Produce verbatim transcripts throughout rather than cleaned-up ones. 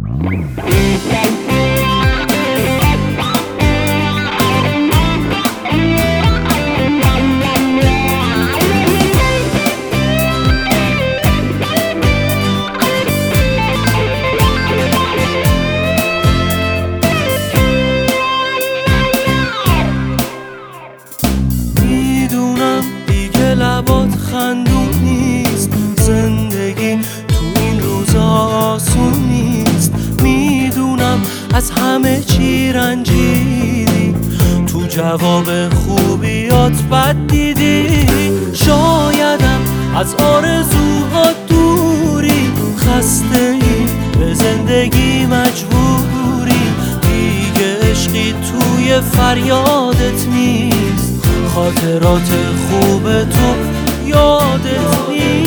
لبات خندون نیست، زندگی تو این روزا آسون نیست. میدونم از همه چی رنجیدی، تو جواب خوبیات بد دیدی. شایدم از آرزوها دوری، خسته ای به زندگی مجبوری. دیگه عشقی توی فریادت نیست، خاطرات خوب تو یادت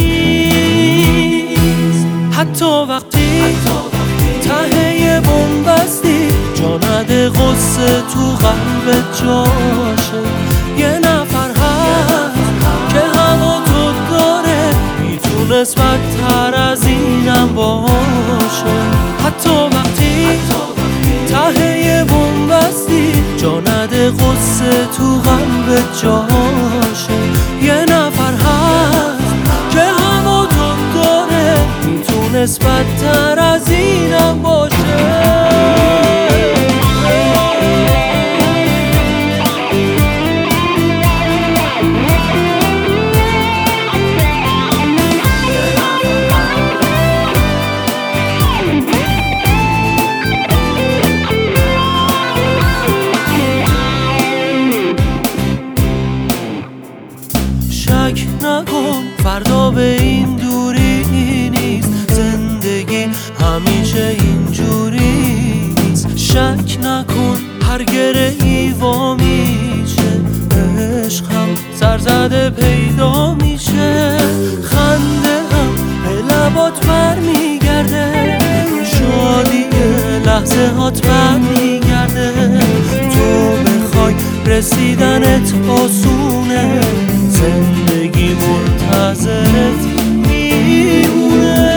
نیست. حتی وقتی ته بنبستی، جا نده غصه تو قلبت جاشه. یه نفر هست که هوا تو داره، میتونست بدتر از اینم باشه. حتی وقتی ته بنبستی، جا نده غصه تو قلبت جاشه. یه نفر هست که هوا تو داره، میتونست بدتر از اینم باشه. شک نکن فردا به این دوری نیست، زندگی همیشه اینجوری نیست. شک نکن هر گرهی وا میشه، عشق هم سرزده پیدا میشه. خنده هم به لبات بر میگرده، شادی لحظه هات بر میگرده. تو بخوای رسیدنت آسونه، زندگی منتظرت میمونه.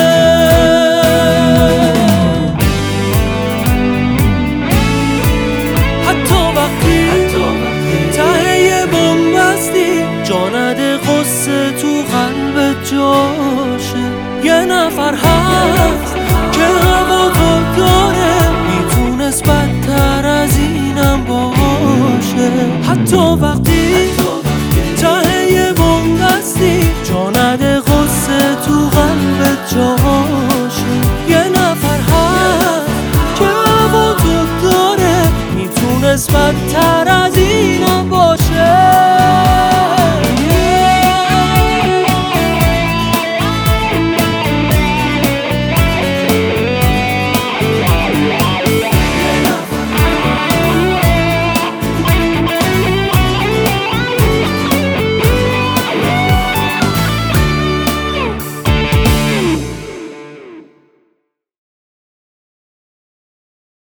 حتی وقتی ته بنبستی، جا نده غصه تو قلبت جاشه. یه نفر هست که هوا تو داره، میتونست بدتر از اینم باشه. حتی وقتی ته بنبستی، جا نده غصه تو قلبت جاشه. یه نفر هست که هوا تو داره، میتونست بدتر